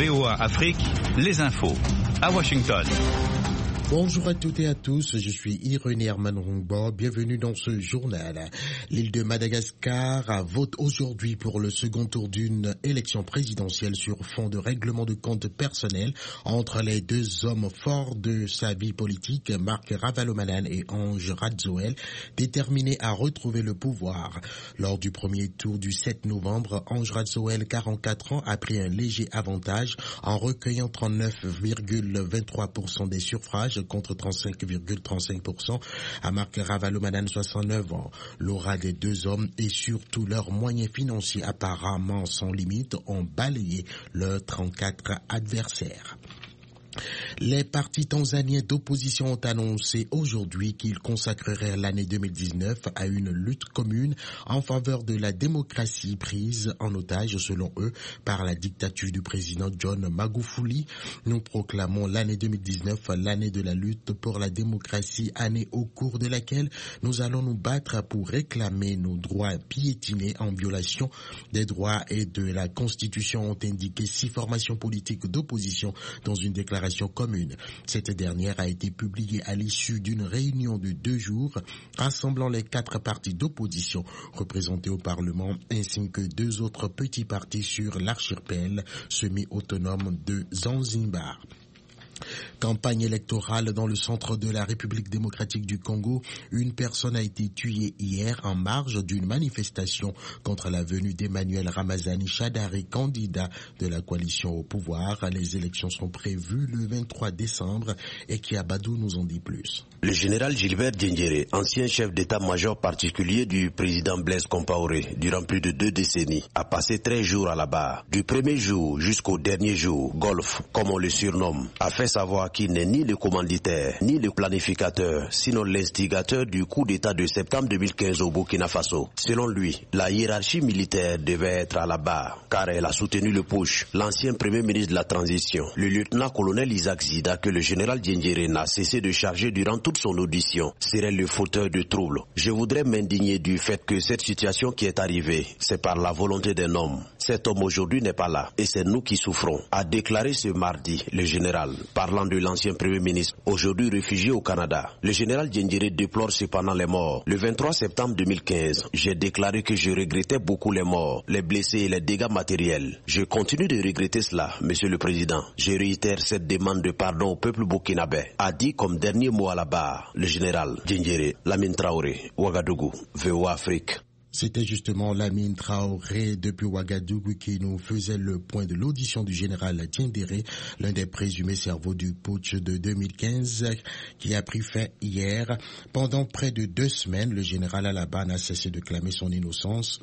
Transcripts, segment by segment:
VOA Afrique, les infos. À Washington. Bonjour à toutes et à tous, je suis Irénée Herman-Rungbo, bienvenue dans ce journal. L'île de Madagascar vote aujourd'hui pour le second tour d'une élection présidentielle sur fond de règlement de compte personnel entre les deux hommes forts de sa vie politique, Marc Ravalomanane et Ange Radzouel, déterminés à retrouver le pouvoir. Lors du premier tour du 7 novembre, Ange Radzouel, 44 ans, a pris un léger avantage en recueillant 39,23% des suffrages contre 35,35% à Marc Ravalomanane, 69 ans. L'aura des deux hommes et surtout leurs moyens financiers apparemment sans limite ont balayé leurs 34 adversaires. Les partis tanzaniens d'opposition ont annoncé aujourd'hui qu'ils consacreraient l'année 2019 à une lutte commune en faveur de la démocratie prise en otage, selon eux, par la dictature du président John Magufuli. Nous proclamons l'année 2019 l'année de la lutte pour la démocratie, année au cours de laquelle nous allons nous battre pour réclamer nos droits piétinés en violation des droits et de la Constitution, ont indiqué 6 formations politiques d'opposition dans une déclaration commune. Cette dernière a été publiée à l'issue d'une réunion de 2 jours rassemblant les 4 partis d'opposition représentés au Parlement ainsi que 2 autres petits partis sur l'archipel semi-autonome de Zanzibar. Campagne électorale dans le centre de la République démocratique du Congo. Une personne a été tuée hier en marge d'une manifestation contre la venue d'Emmanuel Ramazani Shadari, candidat de la coalition au pouvoir. Les élections sont prévues le 23 décembre et Kiabadou nous en dit plus. Le général Gilbert Diendéré, ancien chef d'état-major particulier du président Blaise Compaoré durant plus de 2 décennies, a passé 13 jours à la barre. Du premier jour jusqu'au dernier jour, Golf, comme on le surnomme, a fait savoir qu'il n'est ni le commanditaire, ni le planificateur, sinon l'instigateur du coup d'État de septembre 2015 au Burkina Faso. Selon lui, la hiérarchie militaire devait être à la barre, car elle a soutenu le push, l'ancien premier ministre de la transition, le lieutenant-colonel Isaac Zida, que le général Diendéré n'a cessé de charger durant toute son audition, serait le fauteur de troubles. Je voudrais m'indigner du fait que cette situation qui est arrivée, c'est par la volonté d'un homme. Cet homme aujourd'hui n'est pas là, et c'est nous qui souffrons, a déclaré ce mardi le général, parlant de l'ancien Premier ministre, aujourd'hui réfugié au Canada. Le général Diendéré déplore cependant les morts. Le 23 septembre 2015, j'ai déclaré que je regrettais beaucoup les morts, les blessés et les dégâts matériels. Je continue de regretter cela, Monsieur le Président. Je réitère cette demande de pardon au peuple burkinabé, a dit comme dernier mot à la barre le général Diendéré. Lamine Traoré, Ouagadougou, VOA Afrique. C'était justement Lamine Traoré depuis Ouagadougou qui nous faisait le point de l'audition du général Diendéré, l'un des présumés cerveaux du putsch de 2015 qui a pris fin hier. Pendant près de 2 semaines, le général Alaba n'a cessé de clamer son innocence,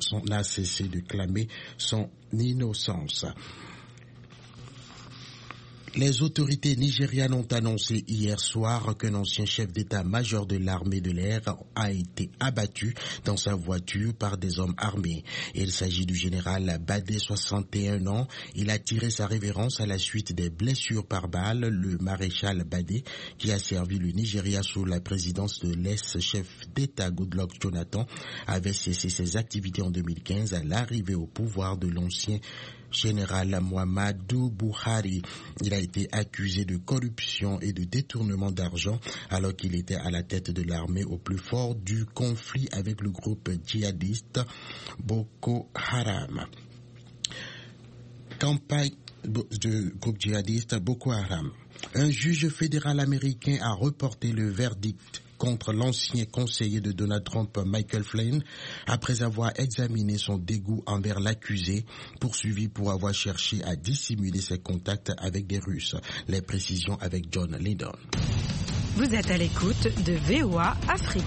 Les autorités nigérianes ont annoncé hier soir qu'un ancien chef d'état-major de l'armée de l'air a été abattu dans sa voiture par des hommes armés. Il s'agit du général Badé, 61 ans. Il a tiré sa révérence à la suite des blessures par balle. Le maréchal Badé, qui a servi le Nigeria sous la présidence de l'ex-chef d'état Goodluck Jonathan, avait cessé ses activités en 2015 à l'arrivée au pouvoir de l'ancien général Muhammadu Buhari. Il a été accusé de corruption et de détournement d'argent alors qu'il était à la tête de l'armée au plus fort du conflit avec le groupe djihadiste Boko Haram. Campagne du groupe djihadiste Boko Haram. Un juge fédéral américain a reporté le verdict contre l'ancien conseiller de Donald Trump, Michael Flynn, après avoir examiné son dégoût envers l'accusé, poursuivi pour avoir cherché à dissimuler ses contacts avec des Russes. Les précisions avec John Lydon. Vous êtes à l'écoute de VOA Afrique.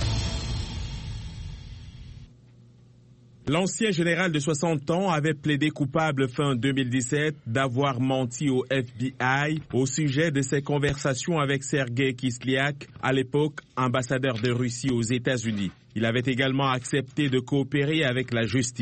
L'ancien général de 60 ans avait plaidé coupable fin 2017 d'avoir menti au FBI au sujet de ses conversations avec Sergei Kislyak, à l'époque ambassadeur de Russie aux États-Unis. Il avait également accepté de coopérer avec la justice.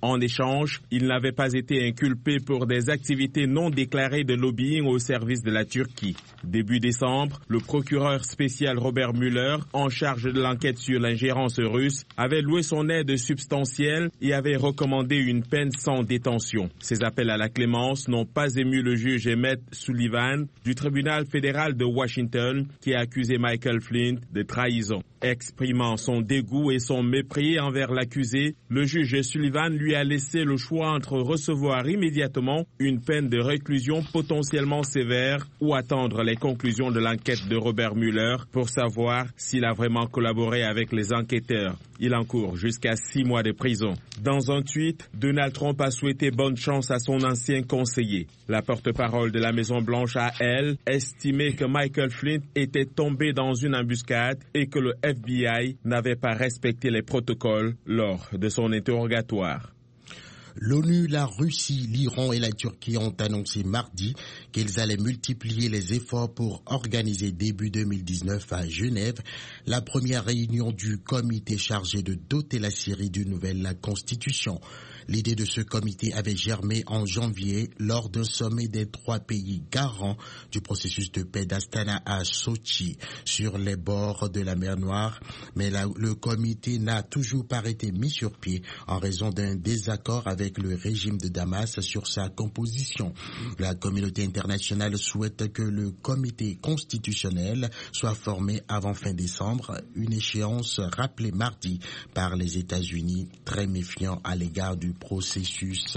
En échange, il n'avait pas été inculpé pour des activités non déclarées de lobbying au service de la Turquie. Début décembre, le procureur spécial Robert Mueller, en charge de l'enquête sur l'ingérence russe, avait loué son aide substantielle et avait recommandé une peine sans détention. Ces appels à la clémence n'ont pas ému le juge Emmett Sullivan du tribunal fédéral de Washington qui a accusé Michael Flint de trahison. Exprimant son dégoût et son mépris envers l'accusé, le juge Sullivan lui a laissé le choix entre recevoir immédiatement une peine de réclusion potentiellement sévère ou attendre les conclusions de l'enquête de Robert Mueller pour savoir s'il a vraiment collaboré avec les enquêteurs. Il encourt jusqu'à 6 mois de prison. Dans un tweet, Donald Trump a souhaité bonne chance à son ancien conseiller. La porte-parole de la Maison-Blanche a, elle, estimé que Michael Flint était tombé dans une embuscade et que le FBI n'avait pas respecté les protocoles lors de son interrogatoire. L'ONU, la Russie, l'Iran et la Turquie ont annoncé mardi qu'ils allaient multiplier les efforts pour organiser début 2019 à Genève la première réunion du comité chargé de doter la Syrie d'une nouvelle constitution. L'idée de ce comité avait germé en janvier lors d'un sommet des 3 pays garants du processus de paix d'Astana à Sochi, sur les bords de la mer Noire. Mais le comité n'a toujours pas été mis sur pied en raison d'un désaccord avec le régime de Damas sur sa composition. La communauté internationale souhaite que le comité constitutionnel soit formé avant fin décembre, une échéance rappelée mardi par les États-Unis, très méfiants à l'égard du processus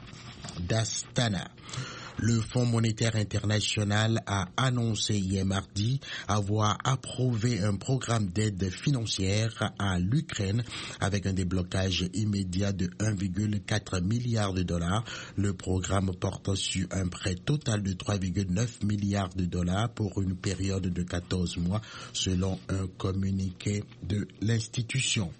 d'Astana. Le Fonds monétaire international a annoncé hier mardi avoir approuvé un programme d'aide financière à l'Ukraine avec un déblocage immédiat de 1,4 milliard de dollars. Le programme porte sur un prêt total de 3,9 milliards de dollars pour une période de 14 mois, selon un communiqué de l'institution.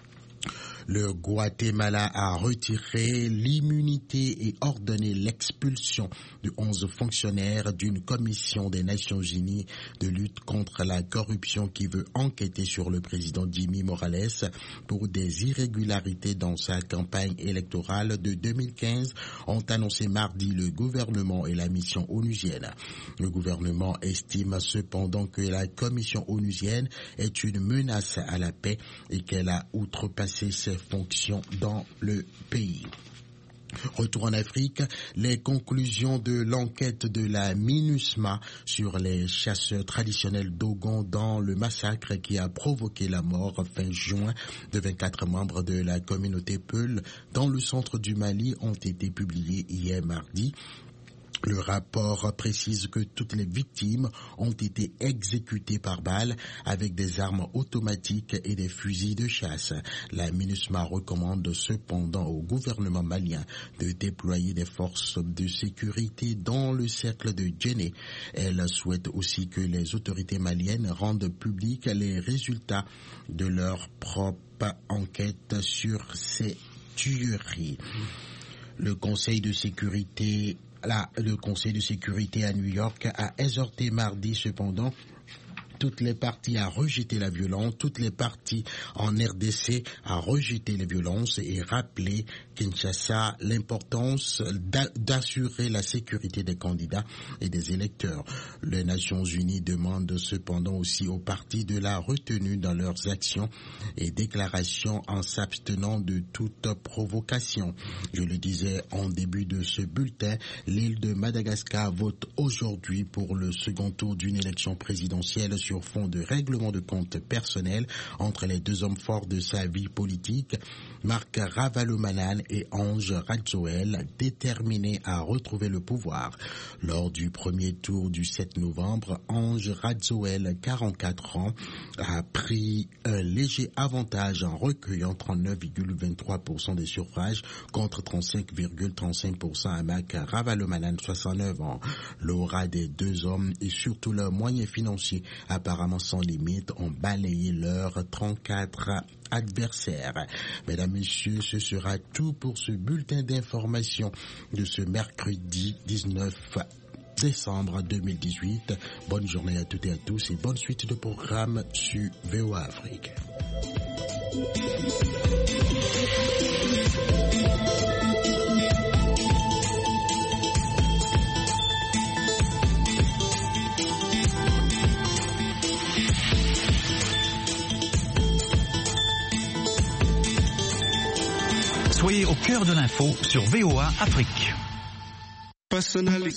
Le Guatemala a retiré l'immunité et ordonné l'expulsion de 11 fonctionnaires d'une commission des Nations Unies de lutte contre la corruption qui veut enquêter sur le président Jimmy Morales pour des irrégularités dans sa campagne électorale de 2015, ont annoncé mardi le gouvernement et la mission onusienne. Le gouvernement estime cependant que la commission onusienne est une menace à la paix et qu'elle a outrepassé ses fonctions dans le pays. Retour en Afrique, les conclusions de l'enquête de la MINUSMA sur les chasseurs traditionnels Dogon dans le massacre qui a provoqué la mort fin juin de 24 membres de la communauté Peul dans le centre du Mali ont été publiées hier mardi. Le rapport précise que toutes les victimes ont été exécutées par balles avec des armes automatiques et des fusils de chasse. La MINUSMA recommande cependant au gouvernement malien de déployer des forces de sécurité dans le cercle de Djenné. Elle souhaite aussi que les autorités maliennes rendent publics les résultats de leur propre enquête sur ces tueries. Le Conseil de sécurité à New York a exhorté mardi cependant toutes les parties à rejeter la violence, toutes les parties en RDC à rejeter les violences et rappeler Kinshasa l'importance d'assurer la sécurité des candidats et des électeurs. Les Nations Unies demandent cependant aussi aux parties de la retenue dans leurs actions et déclarations en s'abstenant de toute provocation. Je le disais en début de ce bulletin, l'île de Madagascar vote aujourd'hui pour le second tour d'une élection présidentielle sur fond de règlement de compte personnel entre les deux hommes forts de sa vie politique, Marc Ravalomanane et Ange Radzoel, déterminés à retrouver le pouvoir. Lors du premier tour du 7 novembre, Ange Radzoel, 44 ans, a pris un léger avantage en recueillant 39,23% des suffrages contre 35,35% à Marc Ravalomanane, 69 ans. L'aura des deux hommes et surtout leurs moyens financiers apparemment sans limite ont balayé leurs 34 adversaires. Mesdames, Messieurs, ce sera tout pour ce bulletin d'information de ce mercredi 19 décembre 2018. Bonne journée à toutes et à tous et bonne suite de programme sur VOA Afrique. au cœur de l'info sur VOA Afrique.